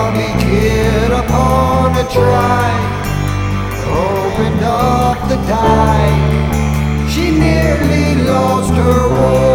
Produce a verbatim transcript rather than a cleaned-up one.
chubby kid upon a trike opened up the dike. She nearly lost her way.